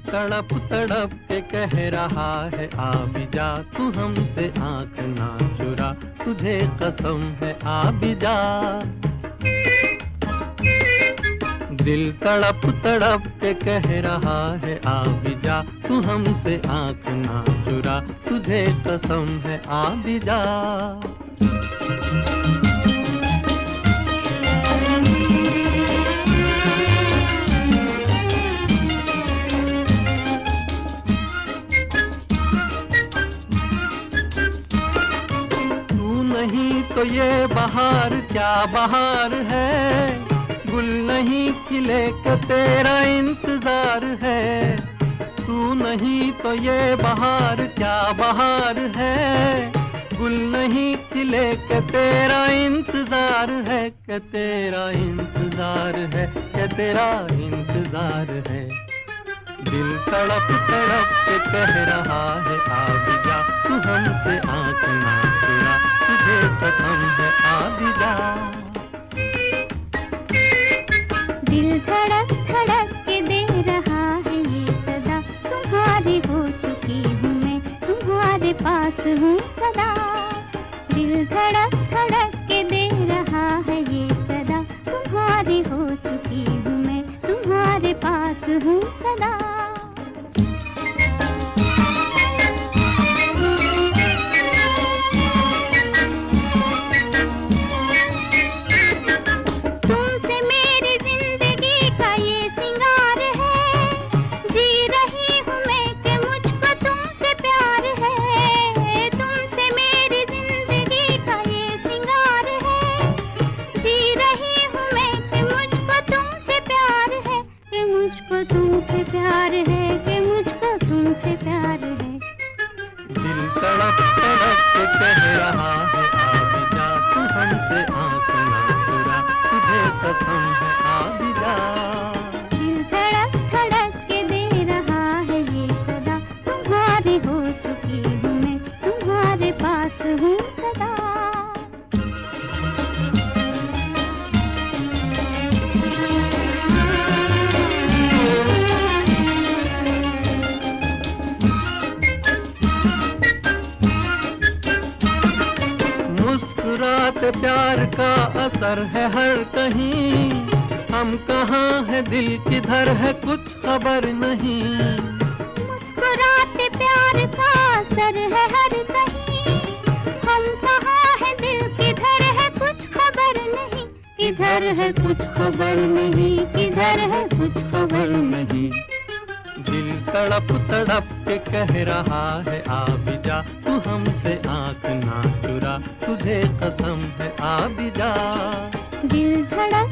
तड़प तड़प के कह रहा है आ भी जा, तू हमसे आंख ना चुरा, तुझे कसम है आ भी जा। दिल तड़प तड़प के कह रहा है आ भी जा, तू हमसे आंख ना चुरा, तुझे कसम है आ भी जा। नहीं तो ये बहार क्या बहार है, गुल नहीं खिले का तेरा इंतजार है। तू नहीं तो ये बहार क्या बहार है, गुल नहीं खिले का तेरा इंतजार है, कि तेरा इंतजार है, कि तेरा इंतजार है। दिल तड़प तड़प के कह रहा है आ भी जा, तू हमसे आंख ना चुरा, तुझे कसम है आ भी जा। दिल धड़क धड़क के दे रहा है ये सदा, तुम्हारी हो चुकी हूँ मैं, तुम्हारे पास हूँ सदा। दिल धड़क धड़क के दे रहा है ये सदा, तुम्हारी हो चुकी हूँ मैं, तुम्हारे पास हूँ सदा। तुमसे प्यार है कि मुझको तुमसे प्यार है। दिल तड़प तड़प के कह रहा है आ भी जा, तू हमसे आंख ना चुरा, तुझे कसम है आ भी जा। दिल धड़क धड़क के दे रहा है ये सदा, तुम्हारी हो चुकी हूँ मैं, तुम्हारे पास हूँ सदा। मुस्कुराते प्यार का असर है हर कहीं, हम कहाँ है दिल किधर है कुछ खबर नहीं। मुस्कुराते प्यार का असर है हर कहीं, हम कहाँ है दिल किधर है कुछ खबर नहीं। किधर है कुछ खबर नहीं, किधर है कुछ खबर नहीं। दिल तड़प तड़प के कह रहा है आ भी जा, तू हमसे आंख ना चुरा, तुझे कसम है आ भी जा। दिल धड़क